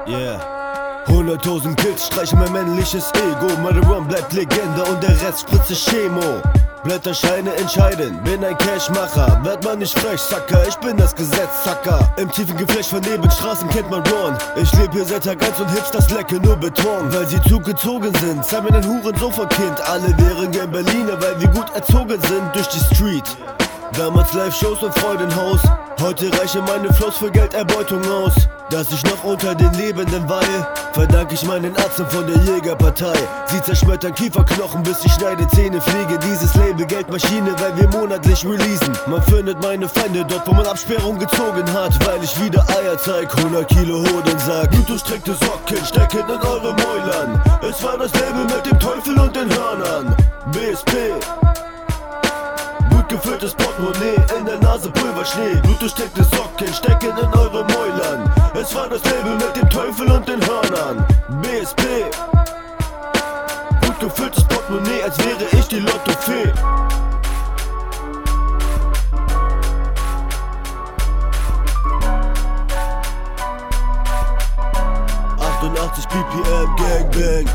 Yeah. 100.000 Kills streichen mein männliches Ego. Meine Run bleibt Legende und der Rest spritze Chemo. Blätterscheine entscheiden, bin ein Cashmacher. Werd man nicht frech, Sucker, ich bin das Gesetz, Sucker. Im tiefen Geflecht von Nebenstraßen kennt man Ron. Ich leb hier seit Tag 1 und Hipsters lecke nur Beton. Weil sie zugezogen sind, sei mir ein Hurensofa-Kind. Alle wären gern Berliner, weil wir gut erzogen sind durch die Street. Damals Live-Shows und Freudenhaus. Heute reiche meine Flows für Gelderbeutung aus. Dass ich noch unter den Lebenden weihe, verdanke ich meinen Ärzten von der Jägerpartei. Sie zerschmettern Kieferknochen, bis ich schneide Zähne fliege. Dieses Label Geldmaschine, weil wir monatlich releasen. Man findet meine Feinde dort, wo man Absperrung gezogen hat. Weil ich wieder Eier zeig, 100 Kilo Hodensack. Blutdurchtränkte Socken stecken in eure Mäulern. Es war das Label mit dem Teufel und den Hörnern. BSP. Gefülltes Portemonnaie, in der Nase Pulverschnee. Blutdurchtränkte Socken stecken in eure Mäulern. Es war das Label mit dem Teufel und den Hörnern. BSP. Gut gefülltes Portemonnaie, als wäre ich die Lottofee. BPM, Gangbang.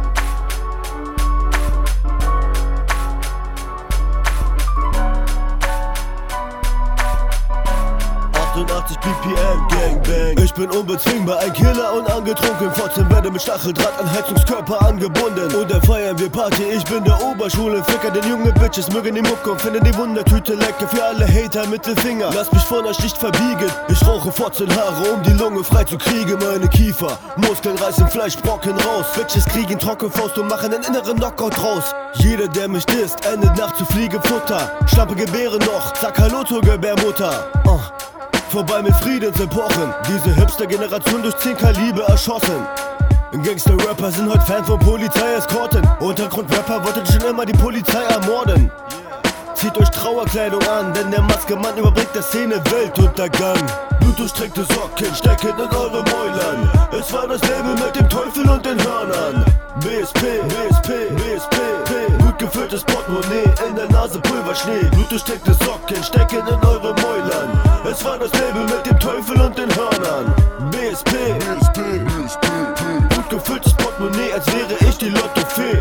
88 BPM, Gangbang. Ich bin unbezwingbar, ein Killer und angetrunken. Trotzdem werde mit Stacheldraht an Heizungskörper angebunden. Und dann feiern wir Party, ich bin der Oberschulenficker. Den jungen Bitches mögen die Mucke und finden die Wundertüte lecker. Für alle Hater Mittelfinger, lass mich von euch nicht verbiegen. Ich rauche Fotzenhaare, um die Lunge frei zu kriegen. Meine Kiefer, Muskeln reißen Fleischbrocken raus. Bitches kriegen Trockenfaust und machen einen inneren Knockout draus. Jeder, der mich disst, endet nach zu Fliegefutter. Schlampe gebären noch, sag Hallo zur Gebärmutter. Vorbei mit Friedensepochen, diese Hipster-Generation durch 10 Kaliber erschossen. Gangster-Rapper sind heute Fan von Polizeieskorten. Untergrund-Rapper wollten schon immer die Polizei ermorden. Zieht euch Trauerkleidung an, denn der Maskemann überbringt der Szene Weltuntergang. Blutdurchtränkte Socken stecken in eure Mäulern. Es war das Label mit dem Teufel und den Hörnern. BSP, BSP, BSP, gut gefülltes Portemonnaie, in der Nase Pulverschnee. Blutdurchtränkte Socken stecken in eure Mäulern. Es war das Label mit dem Teufel und den Hörnern. BSP, BSP, BSP, gut gefülltes Portemonnaie, als wäre ich die Lottofee.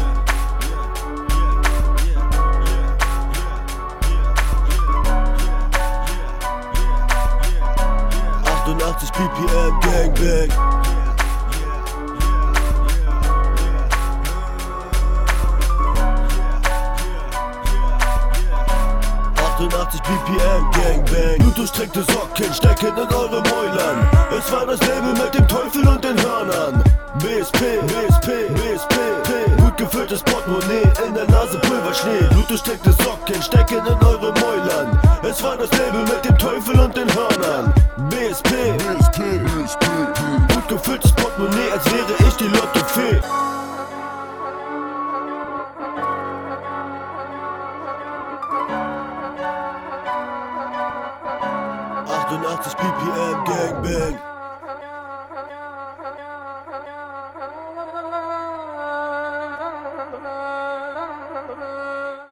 88 BPM, Gangbang. 88 BPM, Gangbang. Blutdurchtränkte Socken stecken in eure Mäulern. Es war das Label mit dem Teufel und den Hörnern. BSP, BSP, BSP, gut gefülltes Portemonnaie, in der Nase Pulverschnee. Blutdurchtränkte Socken stecken in eure Mäulern. Es war das Label mit dem Teufel und den Hörnern. BSP, BSP, BSP, gut gefülltes Portemonnaie, als wäre ich die Lottofee. 88 BPM, Gangbang.